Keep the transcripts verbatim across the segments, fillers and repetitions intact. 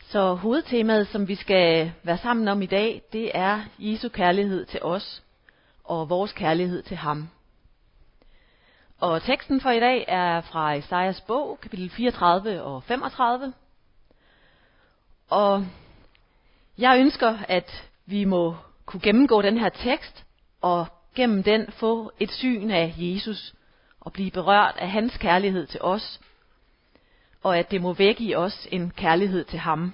Så hovedtemaet, som vi skal være sammen om i dag, det er Jesu kærlighed til os og vores kærlighed til ham. Og teksten for i dag er fra Esajas bog, kapitel fireogtredive og femogtredive. Og jeg ønsker, at vi må kunne gennemgå den her tekst og gennem den få et syn af Jesus og blive berørt af hans kærlighed til os, og at det må vække i os en kærlighed til ham.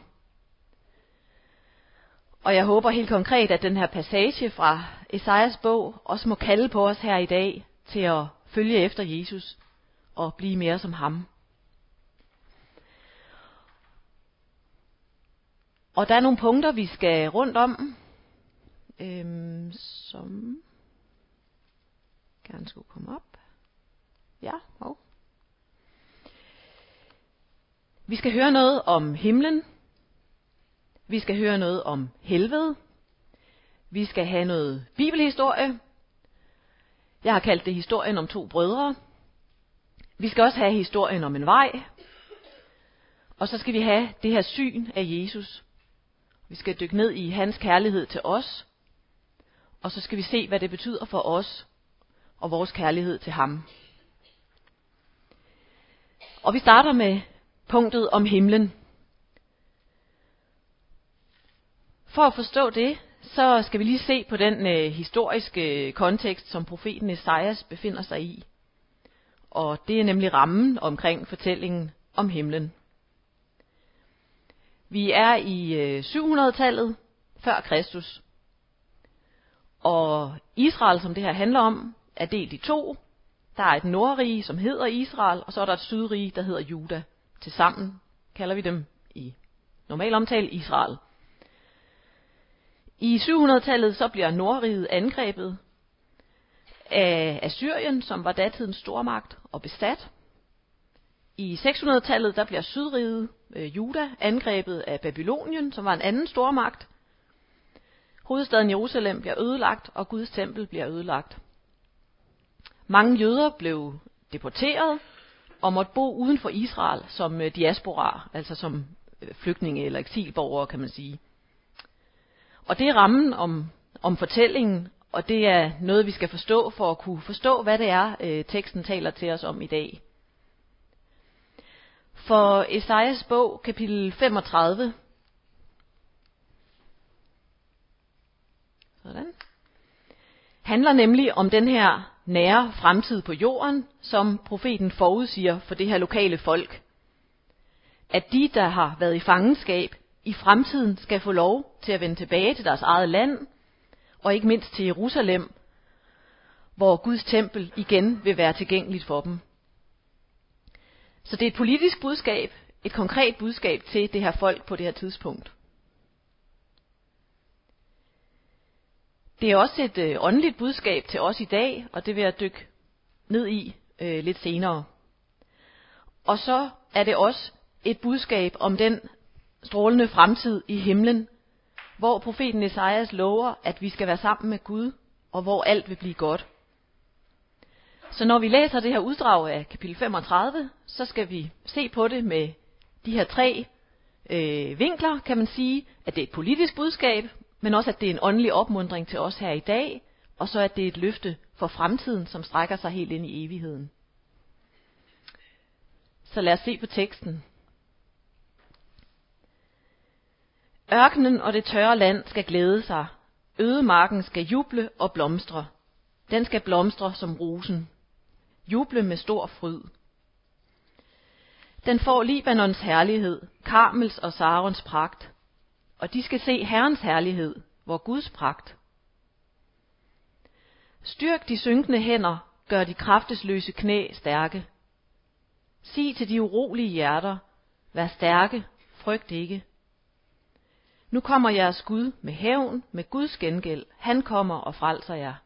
Og jeg håber helt konkret, at den her passage fra Esajas bog også må kalde på os her i dag til at følge efter Jesus og blive mere som ham. Og der er nogle punkter, vi skal rundt om, øhm, som gerne skulle komme op. Ja, og. Vi skal høre noget om himlen. Vi skal høre noget om helvede. Vi skal have noget bibelhistorie. Jeg har kaldt det historien om to brødre. Vi skal også have historien om en vej. Og så skal vi have det her syn af Jesus. Vi skal dykke ned i hans kærlighed til os. Og så skal vi se, hvad det betyder for os og vores kærlighed til ham. Og vi starter med punktet om himlen. For at forstå det, så skal vi lige se på den øh, historiske kontekst, som profeten Esajas befinder sig i. Og det er nemlig rammen omkring fortællingen om himlen. Vi er i øh, syv hundrede-tallet før Kristus. Og Israel, som det her handler om, er delt i to. Der er et nordrige, som hedder Israel, og så er der et sydrige, der hedder Juda. Tilsammen kalder vi dem i normal omtale Israel. I syv hundrede-tallet så bliver nordriget angrebet af Assyrien, som var datidens stormagt og besat. I seks hundrede-tallet der bliver sydriget øh, Juda angrebet af Babylonien, som var en anden stormagt. Hovedstaden Jerusalem bliver ødelagt, og Guds tempel bliver ødelagt. Mange jøder blev deporteret og måtte bo uden for Israel som diaspora, altså som flygtninge eller eksilborgere, kan man sige. Og det er rammen om, om fortællingen, og det er noget, vi skal forstå for at kunne forstå, hvad det er, øh, teksten taler til os om i dag. For Esajas bog, kapitel femogtredive, sådan, handler nemlig om den her nære fremtid på jorden, som profeten forudsiger for det her lokale folk. At de, der har været i fangenskab, i fremtiden skal få lov til at vende tilbage til deres eget land, og ikke mindst til Jerusalem, hvor Guds tempel igen vil være tilgængeligt for dem. Så det er et politisk budskab, et konkret budskab til det her folk på det her tidspunkt. Det er også et øh, åndeligt budskab til os i dag, og det vil jeg dykke ned i øh, lidt senere. Og så er det også et budskab om den strålende fremtid i himlen, hvor profeten Esajas lover, at vi skal være sammen med Gud, og hvor alt vil blive godt. Så når vi læser det her uddrag af kapitel femogtredive, så skal vi se på det med de her tre øh, vinkler, kan man sige, at det er et politisk budskab, men også at det er en åndelig opmuntring til os her i dag, og så at det er et løfte for fremtiden, som strækker sig helt ind i evigheden. Så lad os se på teksten. Ørkenen og det tørre land skal glæde sig. Ødemarken skal juble og blomstre. Den skal blomstre som rosen. Juble med stor fryd. Den får Libanons herlighed, Karmels og Sarons pragt. Og de skal se Herrens herlighed, vor Guds pragt. Styrk de synkende hænder, gør de kraftesløse knæ stærke. Sig til de urolige hjerter, vær stærke, frygt ikke. Nu kommer jeres Gud med hævn, med Guds gengæld. Han kommer og frelser jer.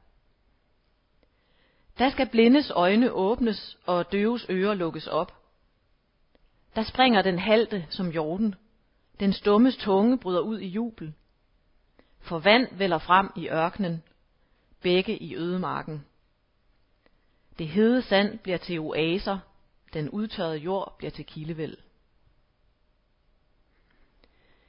Der skal blindes øjne åbnes, og døves ører lukkes op. Der springer den halte som jorden. Den stummes tunge bryder ud i jubel. For vand vælder frem i ørkenen, bække i ødemarken. Det hede sand bliver til oaser, den udtørrede jord bliver til kildevæld.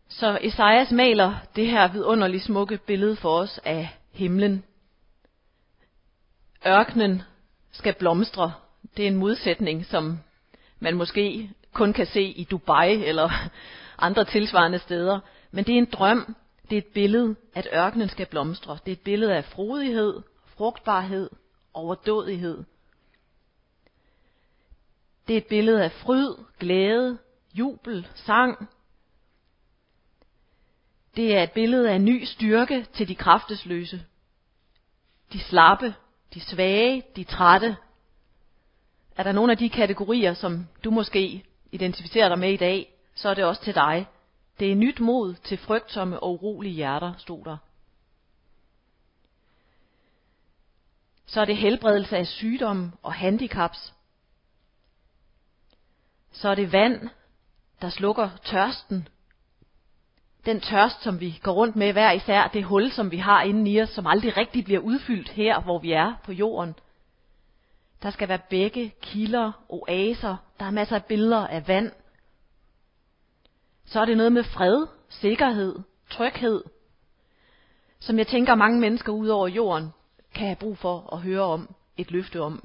Så Esajas maler det her vidunderligt smukke billede for os af himlen. Ørkenen skal blomstre. Det er en modsætning, som man måske kun kan se i Dubai eller andre tilsvarende steder. Men det er en drøm. Det er et billede, at ørkenen skal blomstre. Det er et billede af frodighed, frugtbarhed, overdådighed. Det er et billede af fryd, glæde, jubel, sang. Det er et billede af ny styrke til de kraftesløse. De slappe, de svage, de trætte. Er der nogle af de kategorier, som du måske identificerer dig med i dag, så er det også til dig. Det er nyt mod til frygtsomme og urolige hjerter, stod der. Så er det helbredelse af sygdom og handicaps. Så er det vand, der slukker tørsten. Den tørst, som vi går rundt med hver især, det hul, som vi har inde i os, som aldrig rigtig bliver udfyldt her, hvor vi er på jorden. Der skal være bække, kilder, oaser. Der er masser af billeder af vand. Så er det noget med fred, sikkerhed, tryghed, som jeg tænker mange mennesker ud over jorden kan have brug for at høre om, et løfte om.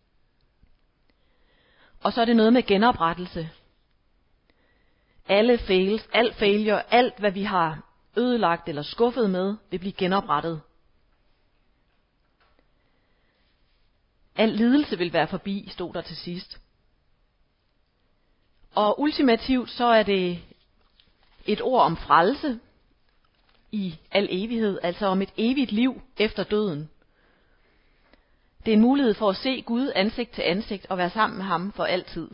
Og så er det noget med genoprettelse. Alle fails, alt failure, alt hvad vi har ødelagt eller skuffet med, vil blive genoprettet. Al lidelse vil være forbi, stod der til sidst. Og ultimativt så er det et ord om frelse i al evighed, altså om et evigt liv efter døden. Det er en mulighed for at se Gud ansigt til ansigt og være sammen med ham for altid.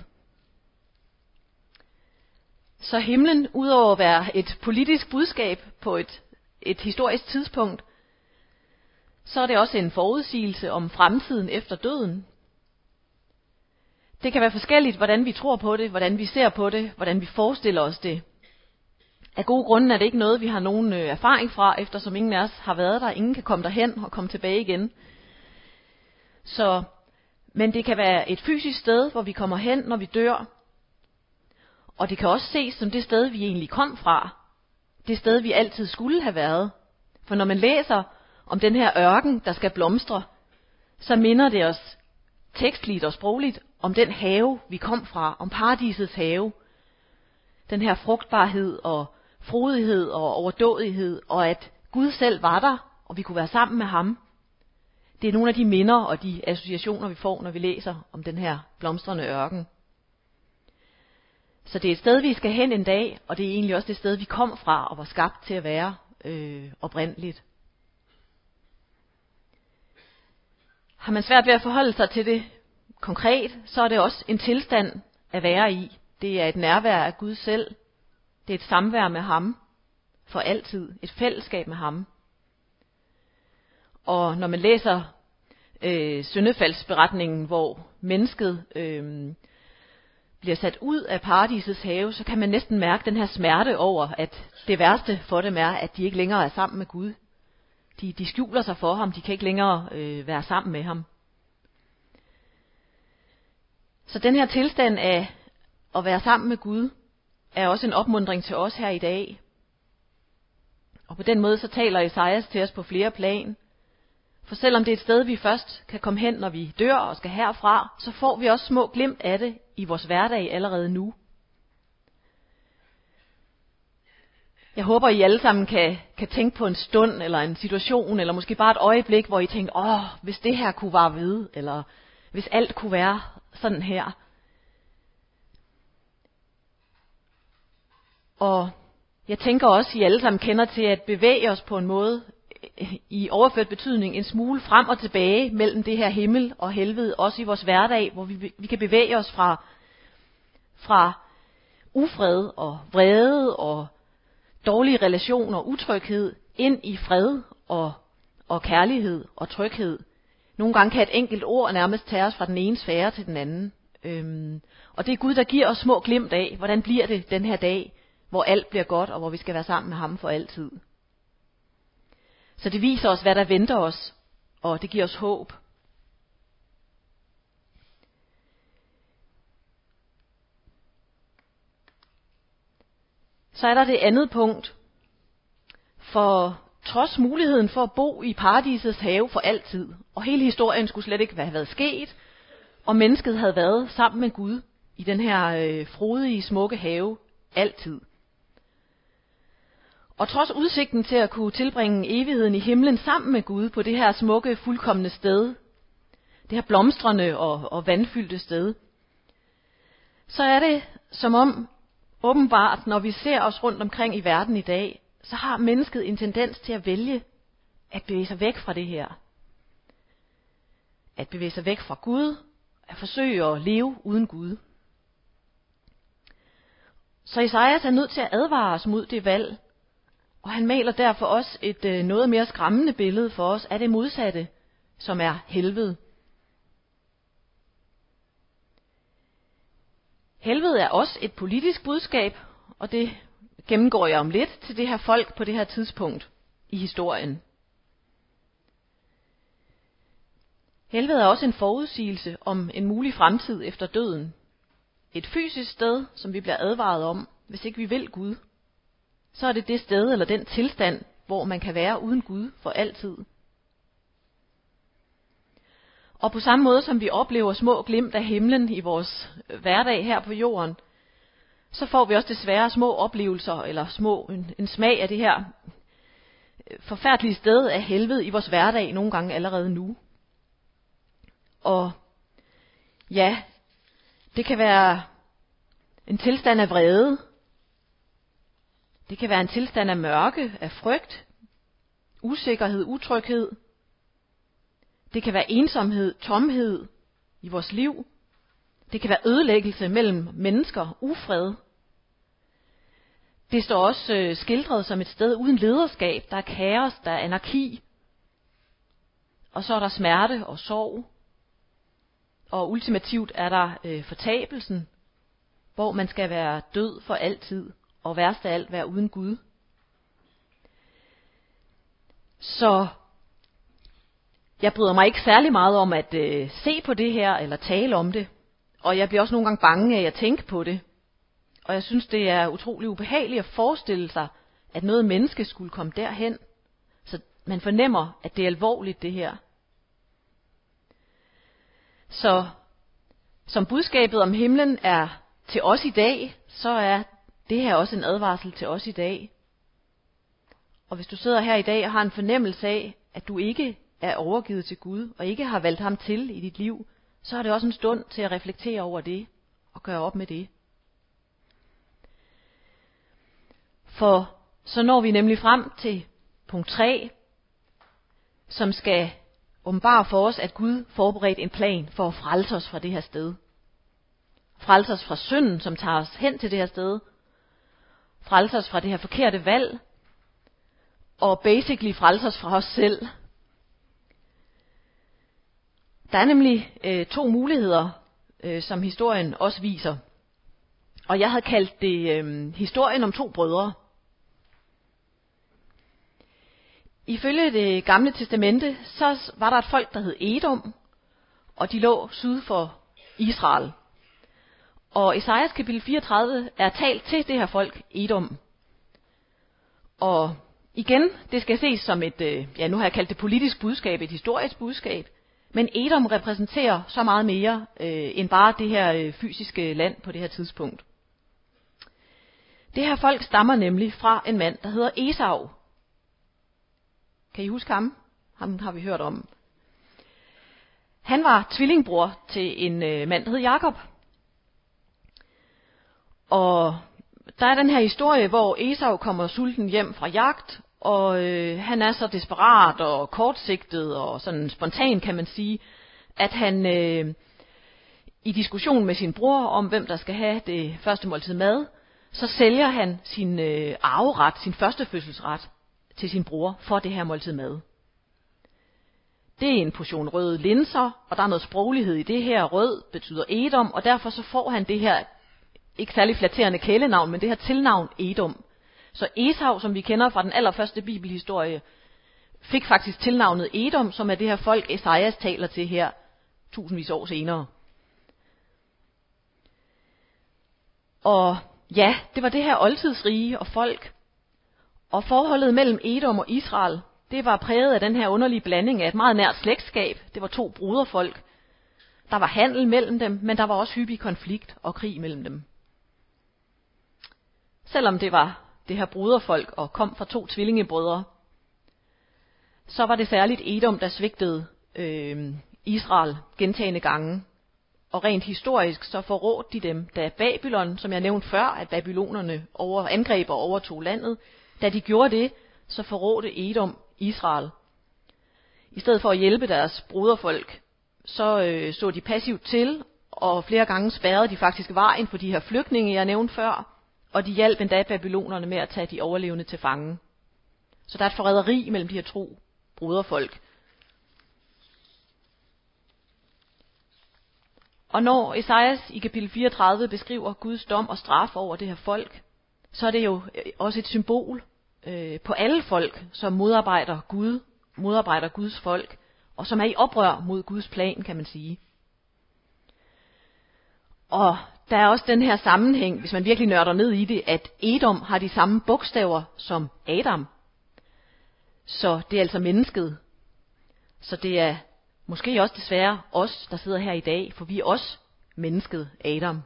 Så himlen, udover at være et politisk budskab på et, et historisk tidspunkt, så er det også en forudsigelse om fremtiden efter døden. Det kan være forskelligt, hvordan vi tror på det, hvordan vi ser på det, hvordan vi forestiller os det. Af gode grunde er det ikke noget, vi har nogen erfaring fra, eftersom ingen af os har været der. Ingen kan komme derhen og komme tilbage igen. Så, men det kan være et fysisk sted, hvor vi kommer hen, når vi dør. Og det kan også ses som det sted, vi egentlig kom fra. Det sted, vi altid skulle have været. For når man læser om den her ørken, der skal blomstre, så minder det os tekstligt og sprogligt om den have, vi kom fra, om paradisets have. Den her frugtbarhed og frodighed og overdådighed, og at Gud selv var der, og vi kunne være sammen med ham. Det er nogle af de minder og de associationer, vi får, når vi læser om den her blomstrende ørken. Så det er et sted, vi skal hen en dag, og det er egentlig også det sted, vi kom fra og var skabt til at være øh, oprindeligt. Har man svært ved at forholde sig til det konkret, så er det også en tilstand at være i. Det er et nærvær af Gud selv. Det er et samvær med ham for altid. Et fællesskab med ham. Og når man læser øh, syndefaldsberetningen, hvor mennesket øh, bliver sat ud af paradisets have, så kan man næsten mærke den her smerte over, at det værste for dem er, at de ikke længere er sammen med Gud. De, de skjuler sig for ham, de kan ikke længere øh, være sammen med ham. Så den her tilstand af at være sammen med Gud, er også en opmuntring til os her i dag. Og på den måde så taler Esajas til os på flere plan. For selvom det er et sted, vi først kan komme hen, når vi dør og skal herfra, så får vi også små glimt af det i vores hverdag allerede nu. Jeg håber, I alle sammen kan, kan tænke på en stund, eller en situation, eller måske bare et øjeblik, hvor I tænker, åh, hvis det her kunne være ved, eller hvis alt kunne være sådan her. Og jeg tænker også, at I alle sammen kender til at bevæge os på en måde, i overført betydning, en smule frem og tilbage mellem det her himmel og helvede, også i vores hverdag, hvor vi, vi kan bevæge os fra, fra ufred og vrede og dårlige relationer og utryghed ind i fred og, og kærlighed og tryghed. Nogle gange kan et enkelt ord nærmest tage os fra den ene sfære til den anden. Øhm, og det er Gud, der giver os små glimt af, hvordan bliver det den her dag, hvor alt bliver godt, og hvor vi skal være sammen med ham for altid. Så det viser os, hvad der venter os, og det giver os håb. Så Så er der det andet punkt. For trods muligheden for at bo i paradisets have for altid, og hele historien skulle slet ikke have været sket, og mennesket havde været sammen med Gud i den her øh, frodige, smukke have altid. Og trods udsigten til at kunne tilbringe evigheden i himlen sammen med Gud på det her smukke, fuldkomne sted, det her blomstrende og, og vandfyldte sted, så er det som om, åbenbart, når vi ser os rundt omkring i verden i dag, så har mennesket en tendens til at vælge at bevæge sig væk fra det her. At bevæge sig væk fra Gud, at forsøge at leve uden Gud. Så Esajas er nødt til at advare os mod det valg, og han maler derfor også et øh, noget mere skræmmende billede for os af det modsatte, som er helvede. Helvede er også et politisk budskab, og det gennemgår jeg om lidt til det her folk på det her tidspunkt i historien. Helvede er også en forudsigelse om en mulig fremtid efter døden. Et fysisk sted, som vi bliver advaret om, hvis ikke vi vil Gud. Så er det det sted eller den tilstand, hvor man kan være uden Gud for altid. Og på samme måde som vi oplever små glimt af himlen i vores hverdag her på jorden, så får vi også desværre små oplevelser eller små en, en smag af det her forfærdelige sted af helvede i vores hverdag nogle gange allerede nu. Og ja, det kan være en tilstand af vrede. Det kan være en tilstand af mørke, af frygt, usikkerhed, utryghed. Det kan være ensomhed, tomhed i vores liv. Det kan være ødelæggelse mellem mennesker, ufred. Det står også øh, skildret som et sted uden lederskab. Der er kaos, der er anarki. Og så er der smerte og sorg. Og ultimativt er der øh, fortabelsen, hvor man skal være død for altid, og værst af alt være uden Gud. Så jeg bryder mig ikke særlig meget om at øh, se på det her, eller tale om det. Og jeg bliver også nogle gange bange af at tænke på det. Og jeg synes, det er utrolig ubehageligt at forestille sig, at noget menneske skulle komme derhen. Så man fornemmer, at det er alvorligt, det her. Så som budskabet om himlen er til os i dag, så er det her også en advarsel til os i dag. Og hvis du sidder her i dag og har en fornemmelse af, at du ikke er overgivet til Gud, og ikke har valgt ham til i dit liv, så er det også en stund til at reflektere over det, og gøre op med det. For så når vi nemlig frem til punkt tre, som skal åbenbare for os, at Gud forberedte en plan for at frelse os fra det her sted. Frelse os fra synden, som tager os hen til det her sted. Frelse os fra det her forkerte valg. Og basically frelse os fra os selv. Der er nemlig øh, to muligheder, øh, som historien også viser. Og jeg havde kaldt det øh, historien om to brødre. Ifølge det gamle testamente, så var der et folk, der hed Edom, og de lå syd for Israel. Og Esajas kapitel fireogtredive er talt til det her folk, Edom. Og igen, det skal ses som et, ja nu har jeg kaldt det politisk budskab, et historisk budskab. Men Edom repræsenterer så meget mere øh, end bare det her øh, fysiske land på det her tidspunkt. Det her folk stammer nemlig fra en mand, der hedder Esau. Kan I huske ham? Ham har vi hørt om. Han var tvillingbror til en øh, mand, der hed Jakob. Og der er den her historie, hvor Esau kommer sulten hjem fra jagt, og øh, han er så desperat og kortsigtet og sådan spontan, kan man sige, at han øh, i diskussion med sin bror om, hvem der skal have det første måltid mad, så sælger han sin øh, arveret, sin førstefødselsret til sin bror for det her måltid mad. Det er en portion røde linser, og der er noget sproglighed i det her. Rød betyder Edom, og derfor så får han det her ikke særlig flatterende kælenavn, men det her tilnavn Edom. Så Esau, som vi kender fra den allerførste bibelhistorie, fik faktisk tilnavnet Edom, som er det her folk, Esajas taler til her, tusindvis år senere. Og ja, det var det her oldtidsrige og folk. Og forholdet mellem Edom og Israel, det var præget af den her underlige blanding af et meget nært slægtskab. Det var to broderfolk. Der var handel mellem dem, men der var også hyppig konflikt og krig mellem dem. Selvom det var det her broderfolk og kom fra to tvillingebrødre, så var det særligt Edom, der svigtede øh, Israel gentagne gange. Og rent historisk så forrådte de dem, da Babylon, som jeg nævnte før, at babylonerne over, angreb og overtog landet, da de gjorde det, så forrådte Edom Israel. I stedet for at hjælpe deres broderfolk, så øh, så de passivt til, og flere gange spærrede de faktisk vejen for de her flygtninge, jeg nævnte før, og de hjalp endda babylonerne med at tage de overlevende til fange. Så der er et forræderi mellem de her to broderfolk. Og når Esajas i kapitel fireogtredive beskriver Guds dom og straf over det her folk, så er det jo også et symbol øh, på alle folk, som modarbejder Gud, modarbejder Guds folk, og som er i oprør mod Guds plan, kan man sige. Og der er også den her sammenhæng, hvis man virkelig nørder ned i det, at Edom har de samme bogstaver som Adam. Så det er altså mennesket. Så det er måske også desværre os, der sidder her i dag, for vi er også mennesket Adam.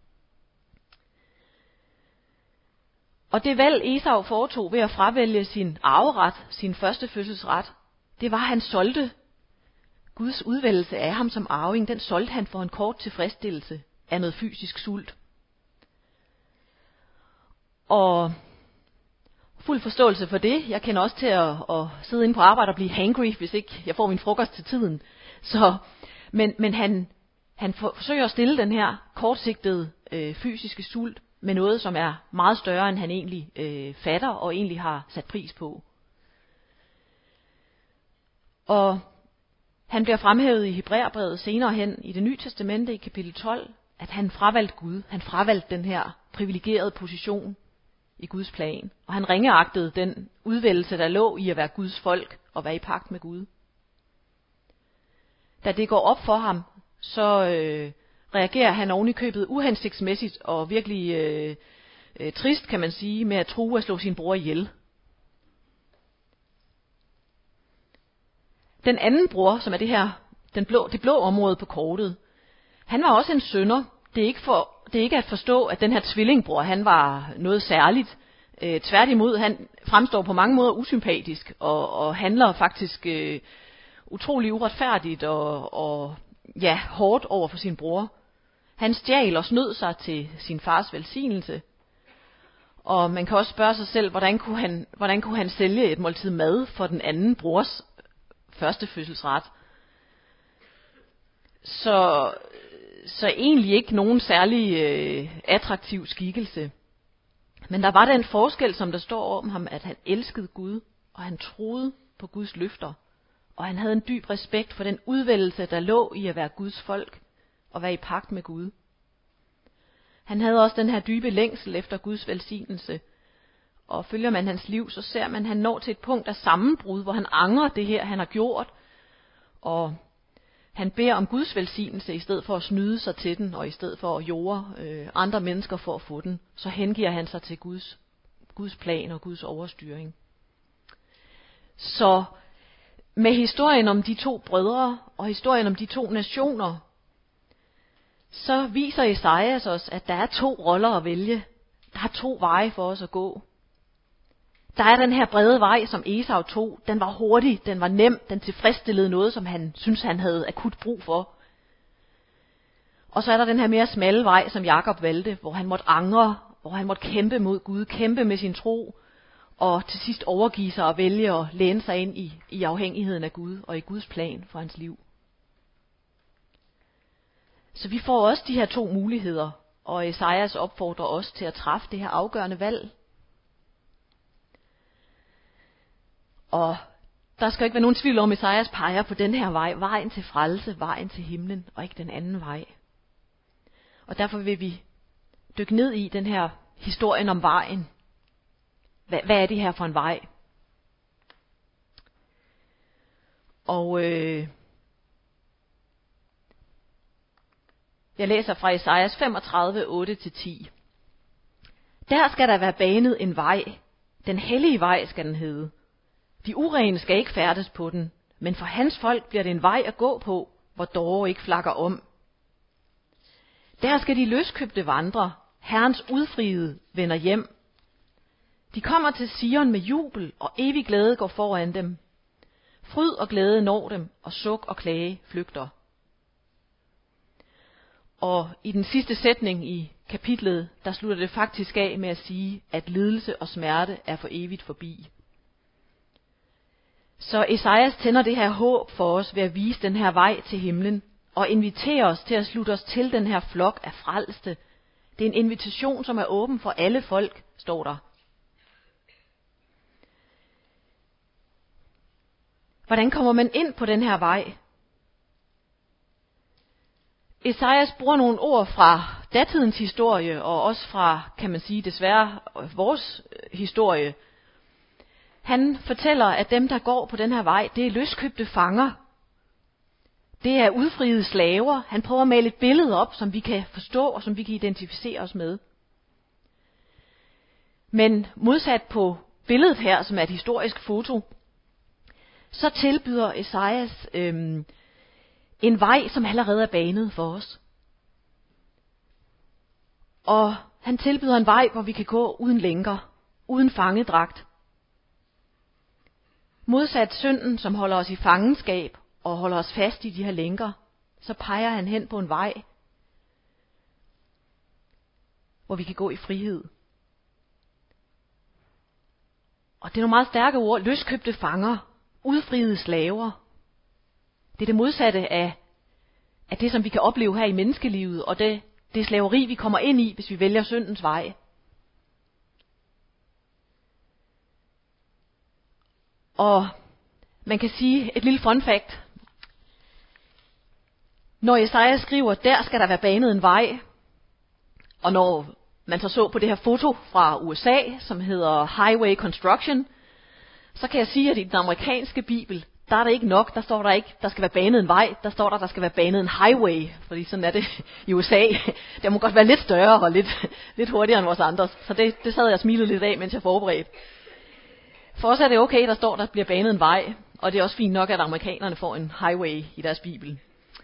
Og det valg Esau foretog ved at fravælge sin arveret, sin første fødselsret, det var, at han solgte Guds udvælgelse af ham som arving. Den solgte han for en kort tilfredsstillelse af noget fysisk sult. Og fuld forståelse for det. Jeg kender også til at, at sidde inde på arbejde og blive hangry, hvis ikke jeg får min frokost til tiden. Så, men men han, han forsøger at stille den her kortsigtede øh, fysiske sult med noget, som er meget større, end han egentlig øh, fatter og egentlig har sat pris på. Og han bliver fremhævet i Hebræerbrevet senere hen i Det Nye Testamente i kapitel tolv, at han fravalgte Gud. Han fravalgte den her privilegerede position i Guds plan. Og han ringeagtede den udvælgelse, der lå i at være Guds folk og være i pagt med Gud. Da det går op for ham, så øh, reagerer han oven i købet uhensigtsmæssigt og virkelig øh, øh, trist, kan man sige, med at true at slå sin bror ihjel. Den anden bror, som er det her, den blå, det blå område på kortet, han var også en synder. Det er ikke, for, det er ikke at forstå, at den her tvillingbror, han var noget særligt. Øh, tværtimod, han fremstår på mange måder usympatisk og, og handler faktisk øh, utrolig uretfærdigt og, og ja, hårdt over for sin bror. Han stjal og snød sig til sin fars velsignelse. Og man kan også spørge sig selv, hvordan kunne han, hvordan kunne han sælge et måltid mad for den anden brors første fødselsret. Så, så egentlig ikke nogen særlig øh, attraktiv skikkelse. Men der var den forskel, som der står om ham, at han elskede Gud, og han troede på Guds løfter. Og han havde en dyb respekt for den udvælgelse, der lå i at være Guds folk og være i pagt med Gud. Han havde også den her dybe længsel efter Guds velsignelse. Og følger man hans liv, så ser man, at han når til et punkt af sammenbrud, hvor han angrer det her, han har gjort. Og han beder om Guds velsignelse, i stedet for at snyde sig til den, og i stedet for at jorde øh, andre mennesker for at få den. Så hengiver han sig til Guds, Guds plan og Guds overstyring. Så med historien om de to brødre og historien om de to nationer, så viser Esajas os, at der er to roller at vælge. Der er to veje for os at gå. Der er den her brede vej, som Esau tog. Den var hurtig, den var nem, den tilfredsstillede noget, som han synes han havde akut brug for. Og så er der den her mere smalle vej, som Jakob valgte, hvor han måtte angre, hvor han måtte kæmpe mod Gud, kæmpe med sin tro, og til sidst overgive sig og vælge at læne sig ind i, i afhængigheden af Gud og i Guds plan for hans liv. Så vi får også de her to muligheder, og Esajas opfordrer os til at træffe det her afgørende valg. Og der skal ikke være nogen tvivl om, at Esajas peger på den her vej, vejen til frelse, vejen til himlen, og ikke den anden vej. Og derfor vil vi dykke ned i den her historien om vejen. Hvad, hvad er det her for en vej? Og øh, jeg læser fra Esajas femogtredive, otte til ti. Der skal der være banet en vej. Den hellige vej skal den hedde. De urene skal ikke færdes på den, men for hans folk bliver det en vej at gå på, hvor dårer ikke flakker om. Der skal de løskøbte vandre. Herrens udfriede vender hjem. De kommer til Sion med jubel, og evig glæde går foran dem. Fryd og glæde når dem, og suk og klage flygter. Og i den sidste sætning i kapitlet, der slutter det faktisk af med at sige, at lidelse og smerte er for evigt forbi. Så Esajas tænder det her håb for os ved at vise den her vej til himlen, og inviterer os til at slutte os til den her flok af frelste. Det er en invitation, som er åben for alle folk, står der. Hvordan kommer man ind på den her vej? Esajas bruger nogle ord fra datidens historie, og også fra, kan man sige, desværre vores historie. Han fortæller, at dem, der går på den her vej, det er løskøbte fanger. Det er udfriede slaver. Han prøver at male et billede op, som vi kan forstå, og som vi kan identificere os med. Men modsat på billedet her, som er et historisk foto, så tilbyder Esajas øhm, en vej, som allerede er banet for os. Og han tilbyder en vej, hvor vi kan gå uden lænker, uden fangedragt. Modsat synden, som holder os i fangenskab og holder os fast i de her lænker, så peger han hen på en vej, hvor vi kan gå i frihed. Og det er nogle meget stærke ord. Løskøbte fanger, udfriede slaver. Det er det modsatte af, af det, som vi kan opleve her i menneskelivet, og det, det slaveri, vi kommer ind i, hvis vi vælger syndens vej. Og man kan sige et lille fun fact. Når Esajas skriver, der skal der være banet en vej, og når man så så på det her foto fra U S A, som hedder Highway Construction, så kan jeg sige, at i den amerikanske bibel, der er det ikke nok, der står der ikke, der skal være banet en vej, der står der, der skal være banet en highway, fordi sådan er det i U S A. Det må godt være lidt større og lidt, lidt hurtigere end vores andres, så det, det sad jeg og smilede lidt af, mens jeg forberedte. For os er det okay, der står, der bliver banet en vej, og det er også fint nok, at amerikanerne får en highway i deres bibel.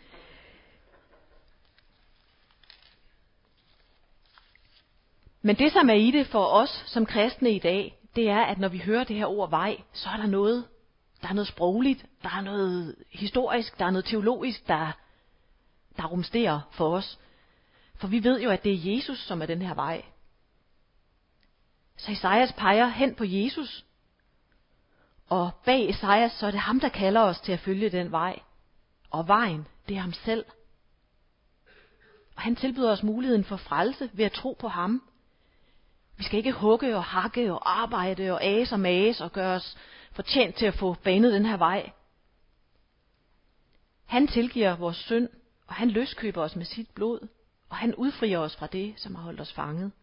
Men det, som er i det for os som kristne i dag, det er, at når vi hører det her ord vej, så er der noget, der er noget sprogligt, der er noget historisk, der er noget teologisk, der, der rumsterer for os. For vi ved jo, at det er Jesus, som er den her vej. Så Esajas peger hen på Jesus, og bag Esajas, så er det ham, der kalder os til at følge den vej. Og vejen, det er ham selv. Og han tilbyder os muligheden for frelse ved at tro på ham. Vi skal ikke hugge og hakke og arbejde og ase og mase og gøre os fortjent til at få banet den her vej. Han tilgiver vores synd, og han løskøber os med sit blod, og han udfrier os fra det, som har holdt os fanget.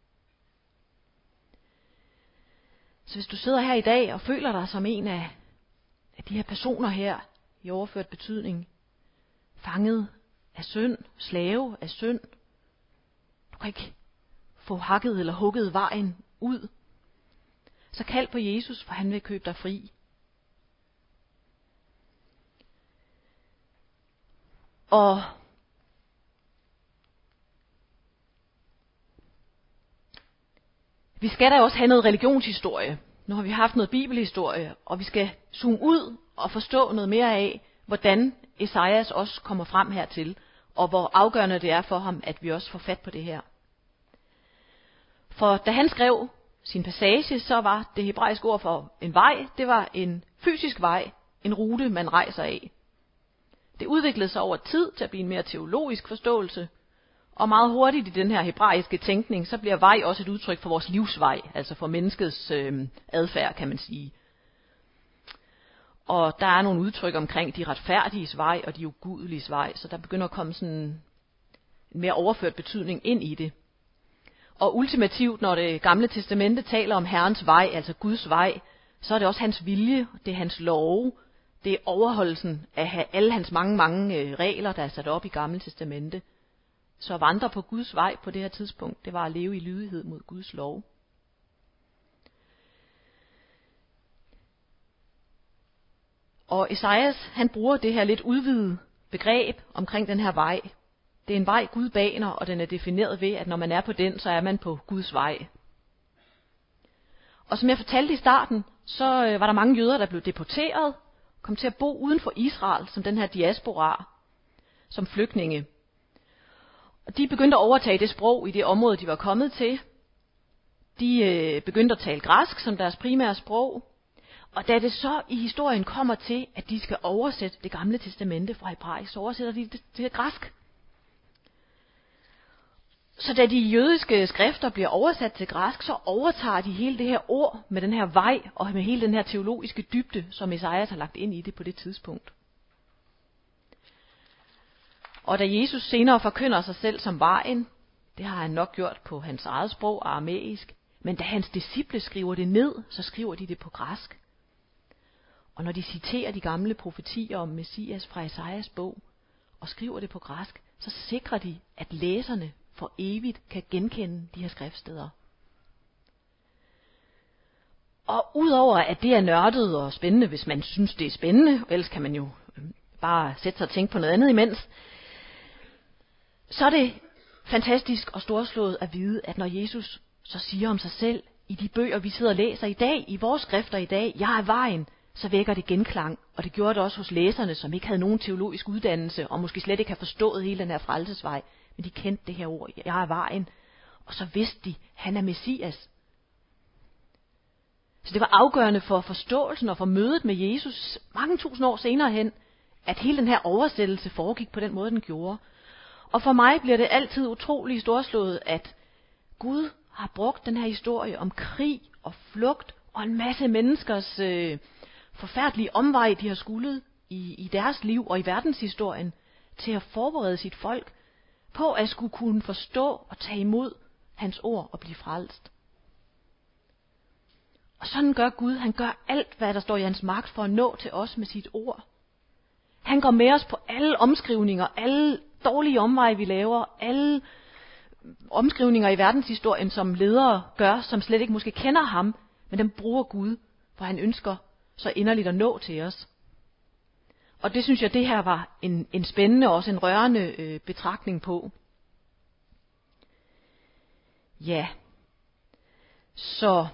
Så hvis du sidder her i dag og føler dig som en af, af de her personer her, i overført betydning, fanget af synd, slave af synd, du kan ikke få hakket eller hugget vejen ud, så kald på Jesus, for han vil købe dig fri. Og vi skal da også have noget religionshistorie. Nu har vi haft noget bibelhistorie, og vi skal zoome ud og forstå noget mere af, hvordan Esajas også kommer frem hertil, og hvor afgørende det er for ham, at vi også får fat på det her. For da han skrev sin passage, så var det hebraiske ord for en vej, det var en fysisk vej, en rute, man rejser af. Det udviklede sig over tid til at blive en mere teologisk forståelse, og meget hurtigt i den her hebraiske tænkning, så bliver vej også et udtryk for vores livsvej, altså for menneskets øh, adfærd, kan man sige. Og der er nogle udtryk omkring de retfærdiges vej og de ugudeliges vej, så der begynder at komme sådan en mere overført betydning ind i det. Og ultimativt, når det gamle testamente taler om Herrens vej, altså Guds vej, så er det også hans vilje, det er hans love, det er overholdelsen af alle hans mange, mange regler, der er sat op i gamle testamente, Så at vandre på Guds vej på det her tidspunkt, det var at leve i lydighed mod Guds lov. Og Esajas, han bruger det her lidt udvidede begreb omkring den her vej. Det er en vej, Gud baner, og den er defineret ved, at når man er på den, så er man på Guds vej. Og som jeg fortalte i starten, så var der mange jøder, der blev deporteret, kom til at bo uden for Israel, som den her diaspora, som flygtninge. Og de begyndte at overtage det sprog i det område, de var kommet til. De øh, begyndte at tale græsk som deres primære sprog. Og da det så i historien kommer til, at de skal oversætte det gamle testamente fra hebraisk, så oversætter de det til græsk. Så da de jødiske skrifter bliver oversat til græsk, så overtager de hele det her ord med den her vej og med hele den her teologiske dybde, som Esajas har lagt ind i det på det tidspunkt. Og da Jesus senere forkynder sig selv som vejen, det har han nok gjort på hans eget sprog, aramæisk, men da hans disciple skriver det ned, så skriver de det på græsk. Og når de citerer de gamle profetier om Messias fra Esajas bog og skriver det på græsk, så sikrer de, at læserne for evigt kan genkende de her skriftsteder. Og udover at det er nørdet og spændende, hvis man synes det er spændende, ellers kan man jo bare sætte sig og tænke på noget andet imens, så er det fantastisk og storslået at vide, at når Jesus så siger om sig selv i de bøger, vi sidder og læser i dag, i vores skrifter i dag, jeg er vejen, så vækker det genklang. Og det gjorde det også hos læserne, som ikke havde nogen teologisk uddannelse, og måske slet ikke har forstået hele den her frelsesvej. Men de kendte det her ord, jeg er vejen. Og så vidste de, han er Messias. Så det var afgørende for forståelsen og for mødet med Jesus mange tusind år senere hen, at hele den her oversættelse foregik på den måde, den gjorde. Og for mig bliver det altid utrolig storslået, at Gud har brugt den her historie om krig og flugt og en masse menneskers øh, forfærdelige omvej, de har skullet i, i deres liv og i verdenshistorien, til at forberede sit folk på at skulle kunne forstå og tage imod hans ord og blive frelst. Og sådan gør Gud. Han gør alt, hvad der står i hans magt for at nå til os med sit ord. Han går med os på alle omskrivninger, alle dårlige omveje, vi laver, alle omskrivninger i verdenshistorien, som ledere gør, som slet ikke måske kender ham, men dem bruger Gud, for han ønsker så inderligt at nå til os. Og det synes jeg, det her var en, en spændende og også en rørende øh, betragtning på. Ja. Så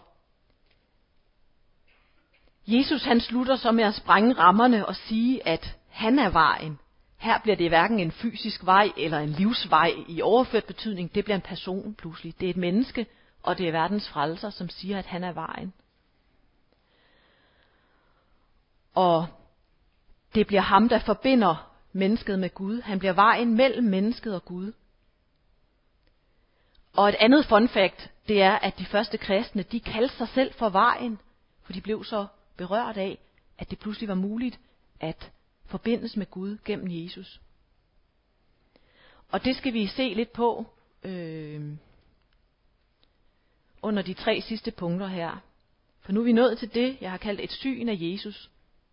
Jesus han slutter så med at sprænge rammerne og sige, at han er vejen. Her bliver det hverken en fysisk vej eller en livsvej i overført betydning. Det bliver en person pludselig. Det er et menneske, og det er verdens frelser, som siger, at han er vejen. Og det bliver ham, der forbinder mennesket med Gud. Han bliver vejen mellem mennesket og Gud. Og et andet fun fact, det er, at de første kristne, de kaldte sig selv for vejen, for de blev så berørt af, at det pludselig var muligt at forbindes med Gud gennem Jesus. Og det skal vi se lidt på øh, under de tre sidste punkter her. For nu er vi nået til det, jeg har kaldt et syn af Jesus.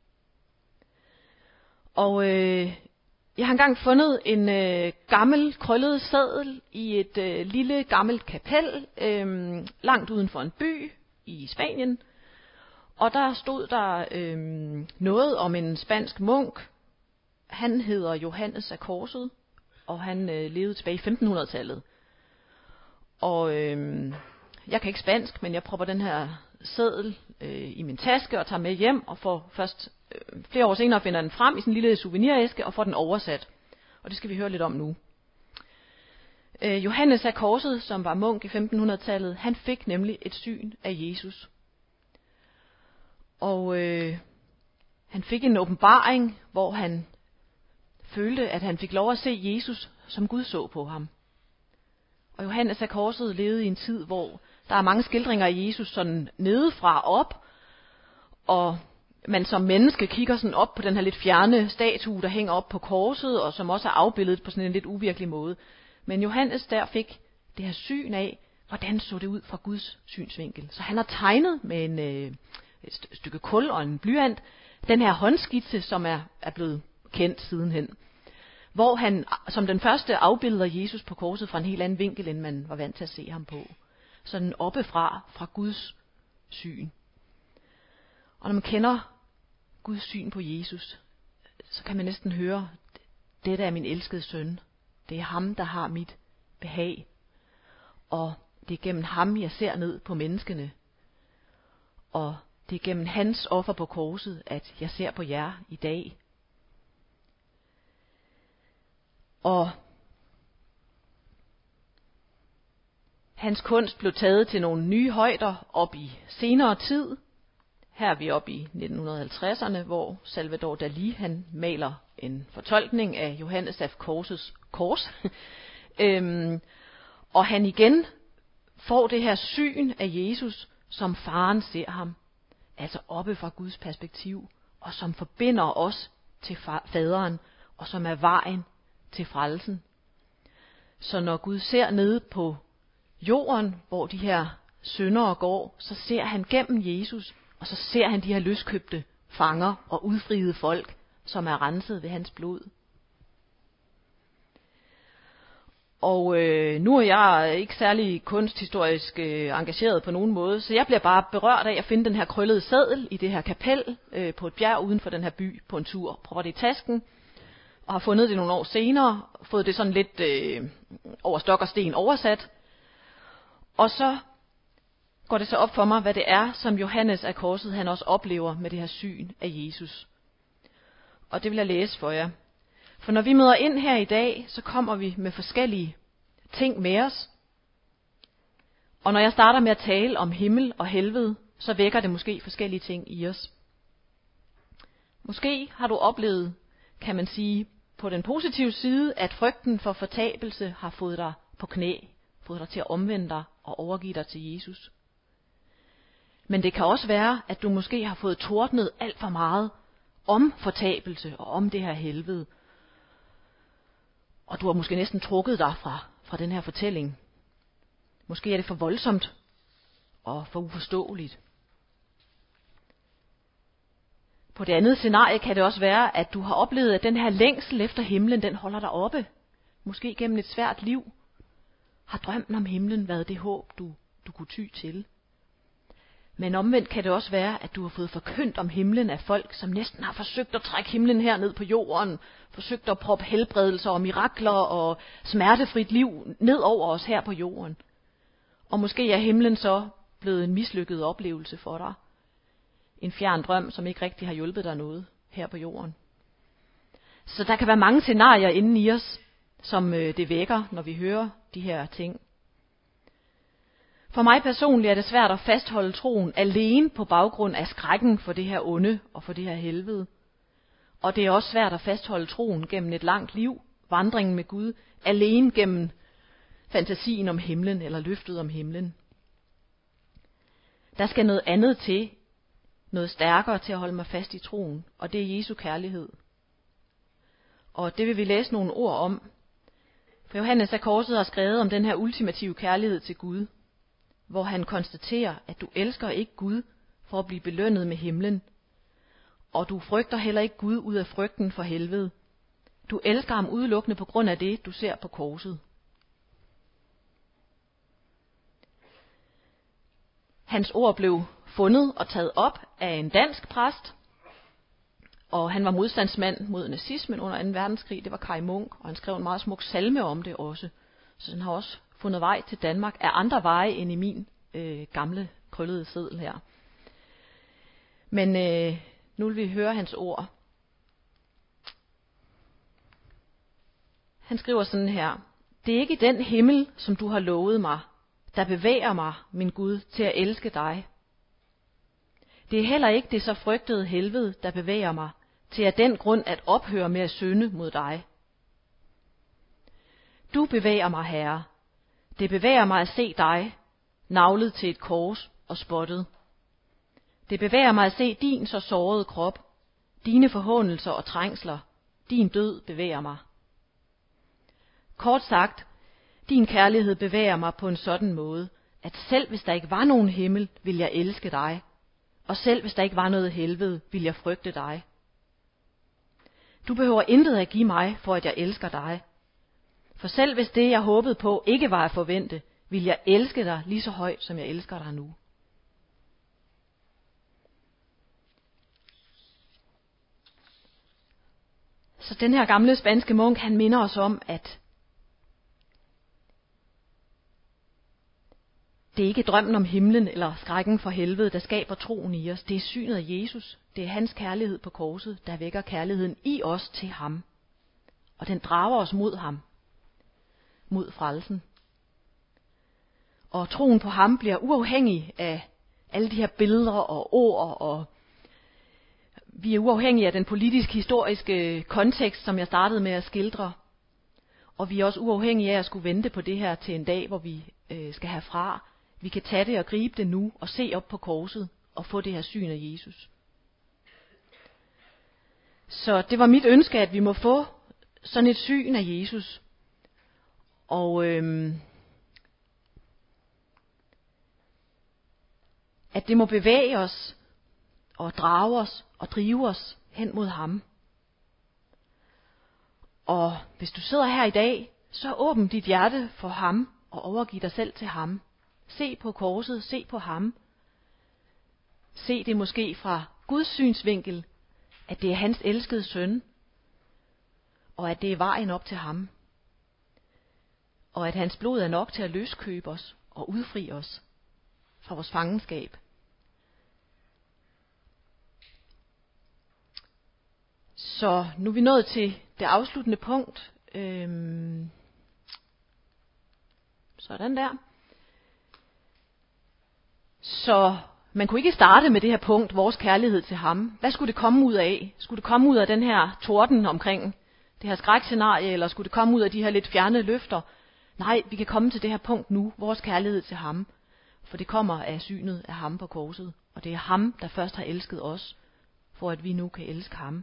Og øh, jeg har engang fundet en øh, gammel krøllet seddel i et øh, lille gammelt kapel øh, langt uden for en by i Spanien. Og der stod der øh, noget om en spansk munk. Han hedder Johannes af Korset, og han øh, levede tilbage i femtenhundredetallet. Og øh, jeg kan ikke spansk, men jeg propper den her seddel øh, i min taske og tager med hjem, og får først øh, flere år senere finder den frem i sådan en lille souveniræske og får den oversat. Og det skal vi høre lidt om nu. Øh, Johannes af Korset, som var munk i femtenhundredetallet, han fik nemlig et syn af Jesus. Og øh, han fik en åbenbaring, hvor han følte, at han fik lov at se Jesus, som Gud så på ham. Og Johannes af Korset levede i en tid, hvor der er mange skildringer af Jesus sådan nedefra op, og man som menneske kigger sådan op på den her lidt fjerne statue, der hænger op på korset, og som også er afbildet på sådan en lidt uvirkelig måde. Men Johannes der fik det her syn af, hvordan så det ud fra Guds synsvinkel. Så han har tegnet med en, øh, et stykke kul og en blyant, den her håndskitse, som er, er blevet kendt sidenhen, hvor han som den første afbilder Jesus på korset fra en helt anden vinkel, end man var vant til at se ham på. Sådan oppefra, fra Guds syn. Og når man kender Guds syn på Jesus, så kan man næsten høre, dette er min elskede søn. Det er ham, der har mit behag. Og det er gennem ham, jeg ser ned på menneskene. Og det er gennem hans offer på korset, at jeg ser på jer i dag. Og hans kunst blev taget til nogle nye højder op i senere tid. Her er vi oppe i nitten halvtredserne, hvor Salvador Dalí han maler en fortolkning af Johannes af Korsets kors. øhm, og han igen får det her syn af Jesus, som faren ser ham. Altså oppe fra Guds perspektiv, og som forbinder os til faderen, og som er vejen til frelsen. Så når Gud ser ned på jorden, hvor de her syndere går, så ser han gennem Jesus, og så ser han de her løskøbte fanger og udfriede folk, som er renset ved hans blod. Og øh, nu er jeg ikke særlig kunsthistorisk øh, engageret på nogen måde, så jeg bliver bare berørt af at finde den her krøllede seddel i det her kapel øh, på et bjerg uden for den her by på en tur. Prøver det i tasken, og har fundet det nogle år senere, fået det sådan lidt øh, over stok og sten oversat. Og så går det så op for mig, hvad det er, som Johannes af Korset han også oplever med det her syn af Jesus. Og det vil jeg læse for jer. For når vi møder ind her i dag, så kommer vi med forskellige ting med os. Og når jeg starter med at tale om himmel og helvede, så vækker det måske forskellige ting i os. Måske har du oplevet, kan man sige, på den positive side, at frygten for fortabelse har fået dig på knæ, fået dig til at omvende dig og overgive dig til Jesus. Men det kan også være, at du måske har fået tordnet alt for meget om fortabelse og om det her helvede. Og du har måske næsten trukket dig fra, fra den her fortælling. Måske er det for voldsomt og for uforståeligt. På det andet scenarie kan det også være, at du har oplevet, at den her længsel efter himlen, den holder dig oppe. Måske gennem et svært liv. Har drømmen om himlen været det håb, du, du kunne ty til. Men omvendt kan det også være, at du har fået forkyndt om himlen af folk, som næsten har forsøgt at trække himlen her ned på jorden. Forsøgt at proppe helbredelser og mirakler og smertefrit liv ned over os her på jorden. Og måske er himlen så blevet en mislykket oplevelse for dig. En fjern drøm, som ikke rigtig har hjulpet dig noget her på jorden. Så der kan være mange scenarier inde i os, som det vækker, når vi hører de her ting. For mig personligt er det svært at fastholde troen alene på baggrund af skrækken for det her onde og for det her helvede. Og det er også svært at fastholde troen gennem et langt liv, vandringen med Gud, alene gennem fantasien om himlen eller løftet om himlen. Der skal noget andet til, noget stærkere til at holde mig fast i troen, og det er Jesu kærlighed. Og det vil vi læse nogle ord om. For Johannes af Korset har skrevet om den her ultimative kærlighed til Gud, hvor han konstaterer, at du elsker ikke Gud for at blive belønnet med himlen, og du frygter heller ikke Gud ud af frygten for helvede. Du elsker ham udelukkende på grund af det, du ser på korset. Hans ord blev fundet og taget op af en dansk præst, og han var modstandsmand mod nazismen under anden verdenskrig. Det var Kai Munk, og han skrev en meget smuk salme om det også. Så den har også fundet vej til Danmark af andre veje end i min øh, gamle krøllede seddel her. Men øh, nu vil vi høre hans ord. Han skriver sådan her: Det er ikke den himmel, som du har lovet mig, der bevæger mig, min Gud, til at elske dig. Det er heller ikke det så frygtede helvede, der bevæger mig, til af den grund at ophøre med at synde mod dig. Du bevæger mig, Herre. Det bevæger mig at se dig, naglet til et kors og spottet. Det bevæger mig at se din så sårede krop, dine forhåndelser og trængsler, din død bevæger mig. Kort sagt, din kærlighed bevæger mig på en sådan måde, at selv hvis der ikke var nogen himmel, vil jeg elske dig, og selv hvis der ikke var noget helvede, vil jeg frygte dig. Du behøver intet at give mig, for at jeg elsker dig. For selv hvis det, jeg håbede på, ikke var at forvente, vil jeg elske dig lige så højt, som jeg elsker dig nu. Så den her gamle spanske munk, han minder os om, at det er ikke drømmen om himlen eller skrækken for helvede, der skaber troen i os. Det er synet af Jesus. Det er hans kærlighed på korset, der vækker kærligheden i os til ham. Og den drager os mod ham. Mod frelsen. Og troen på ham bliver uafhængig af alle de her billeder og ord. Og vi er uafhængige af den politisk-historiske kontekst, som jeg startede med at skildre. Og vi er også uafhængige af at skulle vente på det her til en dag, hvor vi øh, skal herfra. Vi kan tage det og gribe det nu og se op på korset og få det her syn af Jesus. Så det var mit ønske, at vi må få sådan et syn af Jesus. Og øhm, at det må bevæge os og drage os og drive os hen mod ham. Og hvis du sidder her i dag, så åbn dit hjerte for ham og overgiv dig selv til ham. Se på korset, se på ham. Se det måske fra Guds synsvinkel, at det er hans elskede søn, og at det er vejen op til ham. Og at hans blod er nok til at løskøbe os og udfri os fra vores fangenskab. Så nu er vi nået til det afsluttende punkt. Øhm, sådan der. Så man kunne ikke starte med det her punkt, vores kærlighed til ham. Hvad skulle det komme ud af? Skulle det komme ud af den her torden omkring det her skrækscenarie, eller skulle det komme ud af de her lidt fjernede løfter? Nej, vi kan komme til det her punkt nu, vores kærlighed til ham. For det kommer af synet af ham på korset. Og det er ham, der først har elsket os, for at vi nu kan elske ham.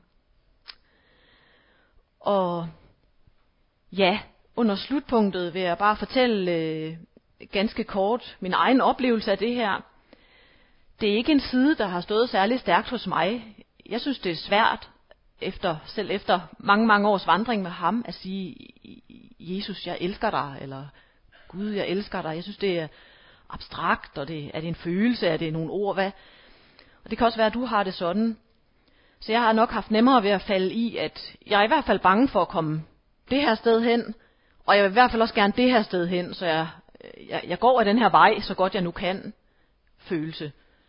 Og ja, under slutpunktet vil jeg bare fortælle øh, ganske kort min egen oplevelse af det her. Det er ikke en side, der har stået særlig stærkt hos mig. Jeg synes, det er svært, efter, selv efter mange, mange års vandring med ham, at sige, Jesus, jeg elsker dig, eller Gud, jeg elsker dig. Jeg synes, det er abstrakt, og det, er det en følelse, er det nogle ord, hvad? Og det kan også være, at du har det sådan. Så jeg har nok haft nemmere ved at falde i, at jeg er i hvert fald bange for at komme det her sted hen, og jeg vil i hvert fald også gerne det her sted hen, så jeg, jeg, jeg går af den her vej, så godt jeg nu kan. Følelse.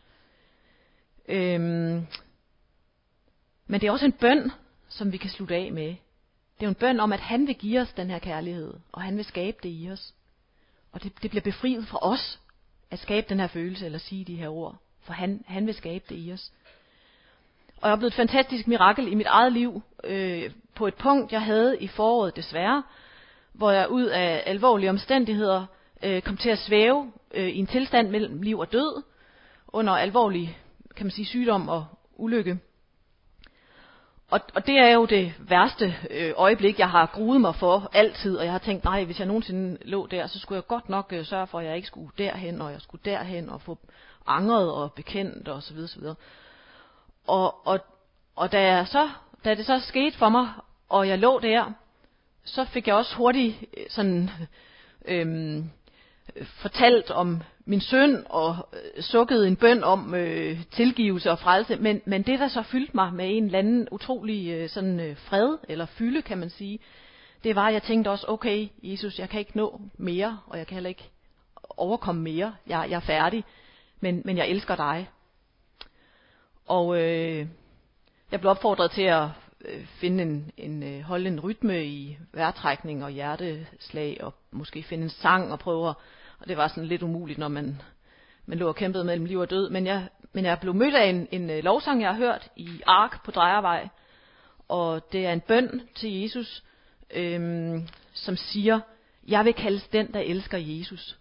Øhm, men det er også en bøn, som vi kan slutte af med. Det er jo en bøn om, at han vil give os den her kærlighed, og han vil skabe det i os. Og det, det bliver befriet fra os, at skabe den her følelse, eller sige de her ord. For han, han vil skabe det i os. Og jeg har oplevet et fantastisk mirakel i mit eget liv, øh, på et punkt, jeg havde i foråret desværre, hvor jeg ud af alvorlige omstændigheder øh, kom til at svæve øh, i en tilstand mellem liv og død, under alvorlig, kan man sige, sygdom og ulykke. Og, og det er jo det værste øh, øjeblik, jeg har gruet mig for altid, og jeg har tænkt, nej, hvis jeg nogensinde lå der, så skulle jeg godt nok øh, sørge for, at jeg ikke skulle derhen, og jeg skulle derhen, og få angret og bekendt, og så videre, så videre. Og, og, og da, jeg så, da det så skete for mig, og jeg lå der, så fik jeg også hurtigt sådan øhm, fortalt om min synd, og øh, sukkede en bøn om øh, tilgivelse og frelse. Men, men det, der så fyldte mig med en eller anden utrolig øh, sådan, øh, fred, eller fylde, kan man sige, det var, at jeg tænkte også, okay, Jesus, jeg kan ikke nå mere, og jeg kan heller ikke overkomme mere. Jeg, jeg er færdig, men, men jeg elsker dig. Og øh, jeg blev opfordret til at øh, finde en, en øh, holde en rytme i vejrtrækning og hjerteslag, og måske finde en sang og prøve. Og det var sådan lidt umuligt, når man, man lå og kæmpede mellem liv og død. Men jeg, men jeg blev mødt af en, en lovsang, jeg har hørt i Ark på Drejervej. Og det er en bøn til Jesus, øh, som siger, jeg vil kaldes den, der elsker Jesus.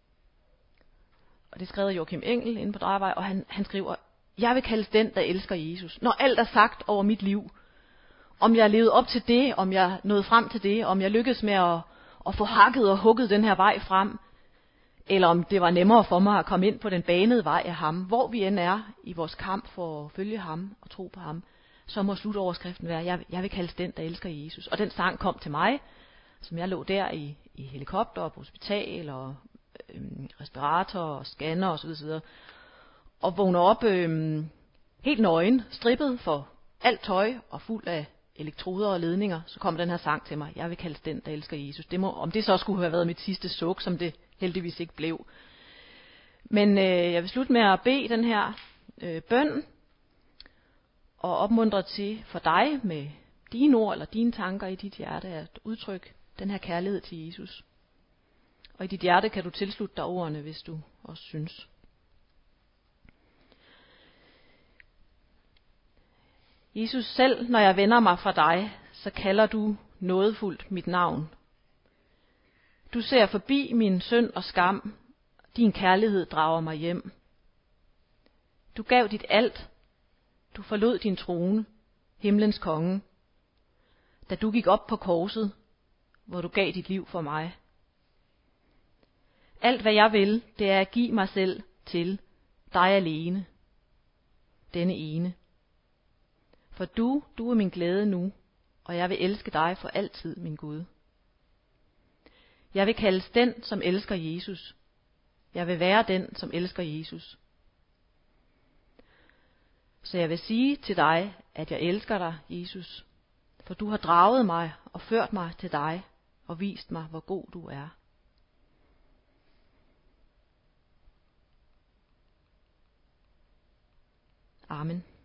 Og det er skrevet af Joachim Engel inde på Drejervej, og han, han skriver, jeg vil kaldes den, der elsker Jesus. Når alt er sagt over mit liv, om jeg levede op til det, om jeg nåede frem til det, om jeg lykkedes med at, at få hakket og hugget den her vej frem, eller om det var nemmere for mig at komme ind på den banede vej af ham, hvor vi end er i vores kamp for at følge ham og tro på ham, så må slutoverskriften være, jeg, jeg vil kaldes den, der elsker Jesus. Og den sang kom til mig, som jeg lå der i, i helikopter og på hospital og øhm, respirator og scanner og så videre, så videre. Og vågner op øhm, helt nøgen, strippet for alt tøj og fuld af elektroder og ledninger. Så kom den her sang til mig, jeg vil kaldes den, der elsker Jesus. Det må, om det så skulle have været mit sidste suk, som det heldigvis ikke blev. Men øh, jeg vil slutte med at bede den her øh, bøn og opmuntre til for dig med dine ord eller dine tanker i dit hjerte at udtrykke den her kærlighed til Jesus. Og i dit hjerte kan du tilslutte dig ordene, hvis du også synes. Jesus, selv når jeg vender mig fra dig, så kalder du nådefuldt mit navn. Du ser forbi min synd og skam. Din kærlighed drager mig hjem. Du gav dit alt. Du forlod din trone, himlens konge, da du gik op på korset, hvor du gav dit liv for mig. Alt hvad jeg vil, det er at give mig selv til dig alene, denne ene. For du, du er min glæde nu, og jeg vil elske dig for altid, min Gud. Jeg vil kaldes den, som elsker Jesus. Jeg vil være den, som elsker Jesus. Så jeg vil sige til dig, at jeg elsker dig, Jesus, for du har draget mig og ført mig til dig og vist mig, hvor god du er. Amen.